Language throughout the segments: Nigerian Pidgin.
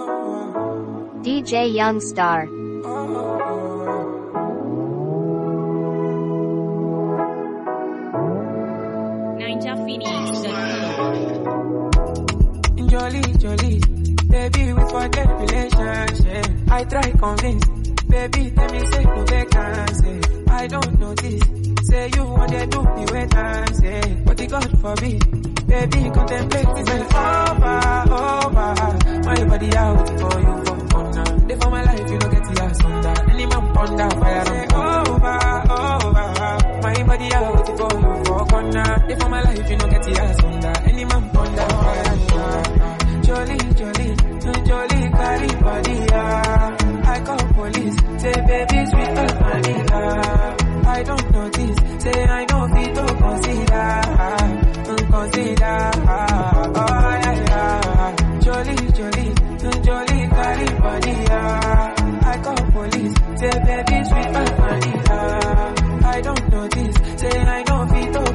DJ Youngstar. Jolly, baby, we forget relationship. I try convince, baby, tell me say no vacancy. I don't notice, say you want to do me wait and say, but it God forbid, baby, contemplate me say over. My body out for you for fun now. Day for my life, you don't get the ass on that. Any man ponder fire say over. My body out for you for fun now. Day for my life, you don't get the ass on that. Any man ponder fire. Jolly, carry body, I call police, say baby, sweet but vanilla. I don't notice, say I know fit to consider, oh yeah. Jolly, carry body, I call police, say baby, sweet but vanilla. I don't notice, say I know fit to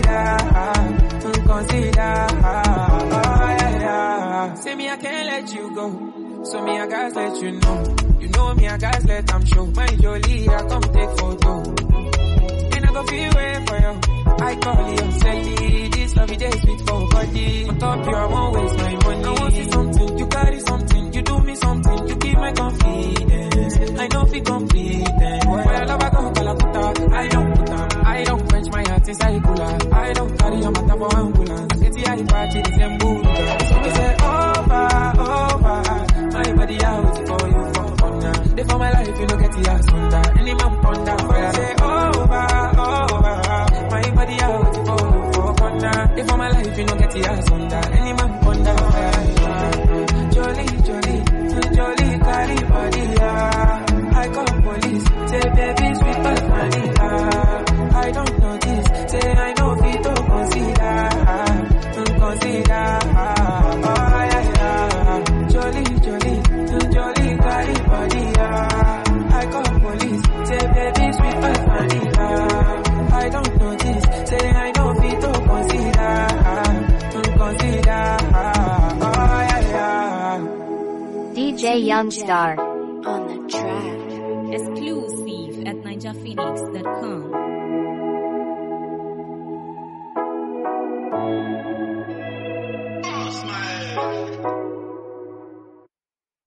consider, oh yeah. Say me I can't let you go, so me I guys let you know. You know me I guys let them show. My Jolie, I come take photo. Me never feel way for you. I call you, say this love day sweet for body. On top you, I won't waste my money. I want see something, you carry something, you do me something, you keep my confidence. I know if you complete them. Boy, I love I go Kalakuta. I don't quench my heart inside cooler. I don't carry your matter for ambulance. I get the eye party, the same boo. So me say over. My body out for you for fun now. Day for my life, you don't get the ass on that. Any man ponder fire say over. My body out for you for fun now. Day for my life, you don't get the ass on that. Any man ponder fire. Jolly, carry body, I call police, say baby, sweet but vanilla. I don't notice, say I know fit to consider, oh yeah. Jolly, carry body, I call police, say baby, sweet but vanilla. I don't notice, say I know fit to consider, oh yeah. DJ Youngstar. On the track. Exclusive at NinjaPhoenix.com.